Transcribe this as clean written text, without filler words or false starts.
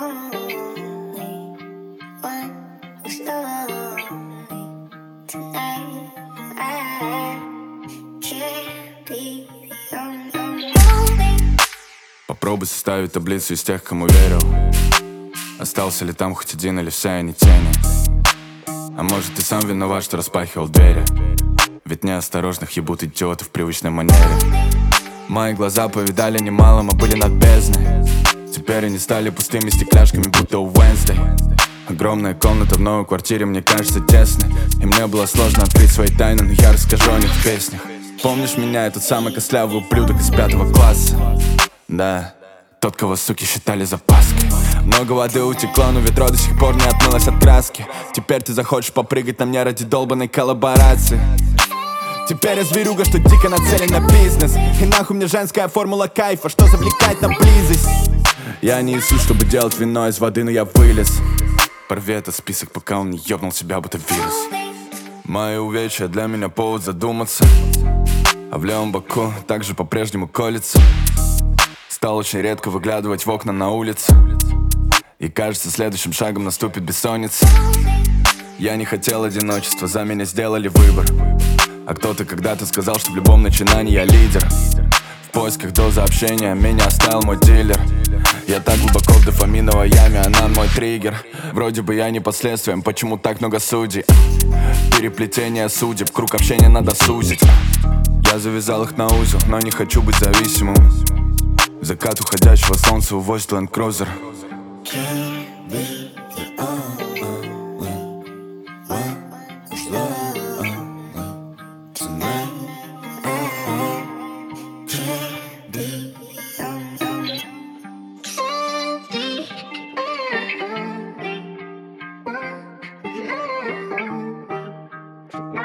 only one who's lonely tonight. I can't be the only. Попробуй составить таблицу из тех, кому верил. Остался ли там хоть один или все они тени? А может, ты сам виноват, что распахивал двери? Ведь неосторожных ебут идиоты в привычной манере. Мои глаза повидали немало, мы были над бездной. Теперь они стали пустыми стекляшками, будто у Wednesday. Огромная комната в новой квартире мне кажется тесной, и мне было сложно открыть свои тайны, но я расскажу о них в песнях. Помнишь меня, этот самый костлявый ублюдок из 5 класса? Да, тот, кого суки считали запаской. Много воды утекло, но ведро до сих пор не отмылось от краски. Теперь ты захочешь попрыгать на мне ради долбанной коллаборации. Теперь я зверюга, что дико нацелен на бизнес. И нахуй мне женская формула кайфа, что завлекает на близость. Я не Иисус, чтобы делать вино из воды, но я вылез. Порви этот список, пока он не ёбнул себя, будто вирус. Мои увечья для меня повод задуматься. А в левом боку также по-прежнему колется. Стал очень редко выглядывать в окна на улице. И кажется, следующим шагом наступит бессонница. Я не хотел одиночества, за меня сделали выбор. А кто-то когда-то сказал, что в любом начинании я лидер. В поисках дозы общения меня оставил мой дилер. Я так глубоко в дофаминовой яме, она мой триггер. Вроде бы я не под следствием, почему так много судей? Переплетение судеб, круг общения надо сузить. Я завязал их на узел, но не хочу быть зависимым. Закат уходящего солнца увозит Land Cruiser. Can't be the only one who's lonely tonight. I can't be the only. Can't be the only one who's lonely tonight.